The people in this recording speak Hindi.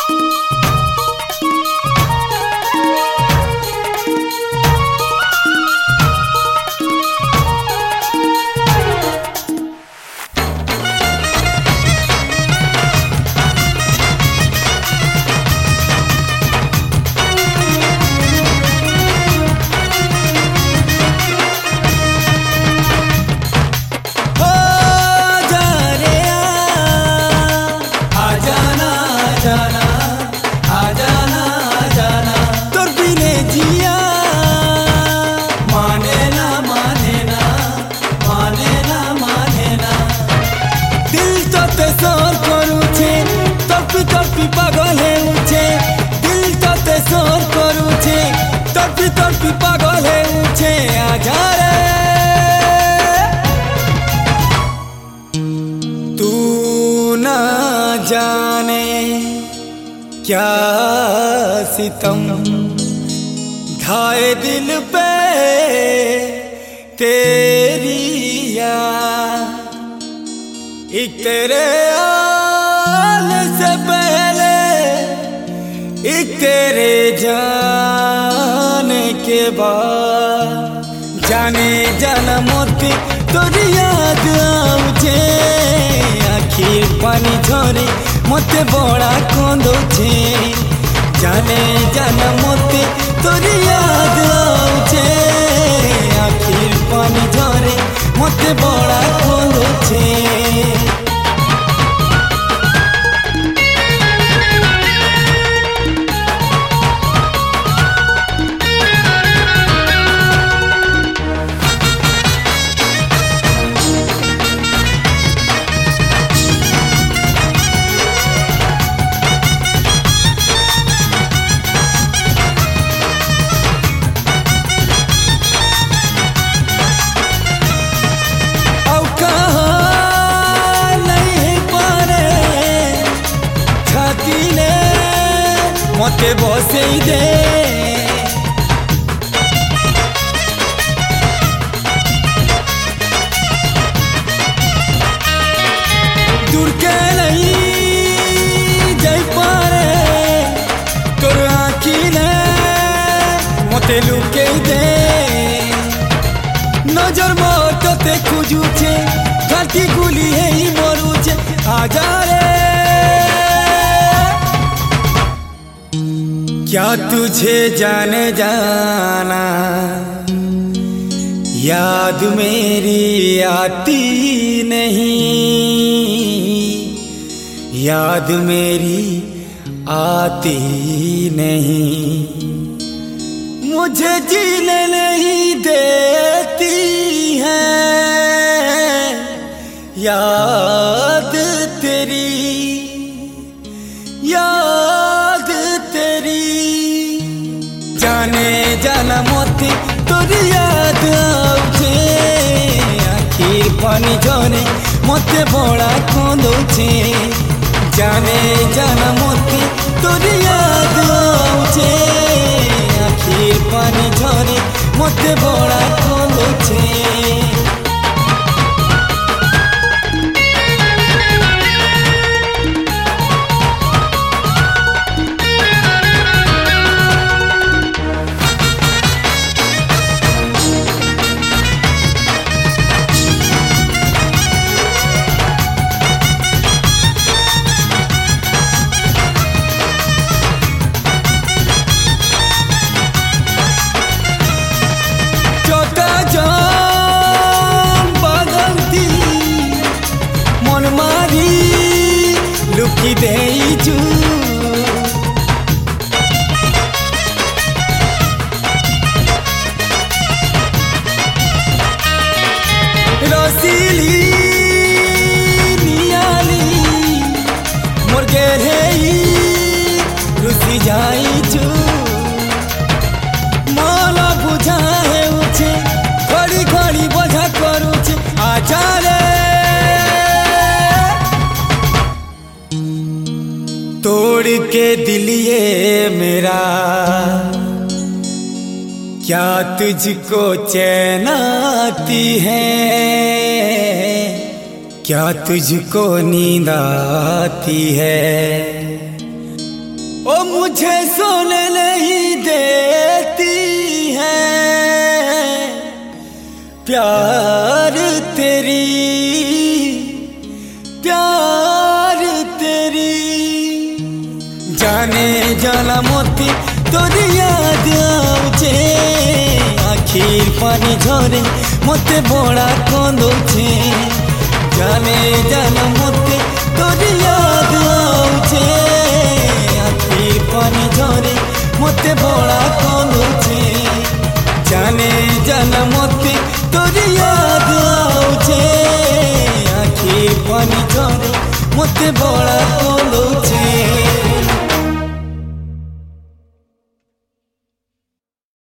पागल है ऊंचे आजा रे तू ना जाने क्या सितम ढाए दिल पे तेरी याद एक तेरे आने से पहले एक तेरे जाने के बाद जाने जाना मोती तोरी याद आउछे आखिर पानी झरे मते बड़ा कंदुछे जाने जाना मोती तोरी याद आउछे आखिर पानी झरे मते बड़ा कंदुछे मते बसे दे दूर के नहीं जाई पारे तोर आँखी ने मते लुके दे नजर मते खुजुचे घाटी गुली है मरुचे आजा रे क्या तुझे जाने जाना याद मेरी आती नहीं याद मेरी आती नहीं मुझे जीने नहीं देती है याद तेरी याद तेरी जाने जाना मोती तोरी याद आउछे आखिर पानी झरे मते बड़ा कंदुछे जाने जाना मोती तोरी याद आउछे आखिर पानी झरे मते बड़ा कंदुछे लुकी देइछु रसीली नियाली मोर गेलेई रुसी जाइछु मन बुझाए उछे घड़ी घड़ी बोझा करूछे आजा रे तोड़ के दिल ये मेरा क्या तुझको चैन आती है क्या तुझको नींद आती है मुझे सोने नहीं देती है प्यार तेरी प्यार तेरी जाने जाला मोती तोरी याद आउचे आखिर पानी झरे मते बड़ा कंदुचे जाने जाला मोती तोरी याद आउचे आखिर पानी झरे मते बड़ा कंदुचे जाने जाला मोती तोरी याद आउचे आखिर पानी झरे मते बड़ा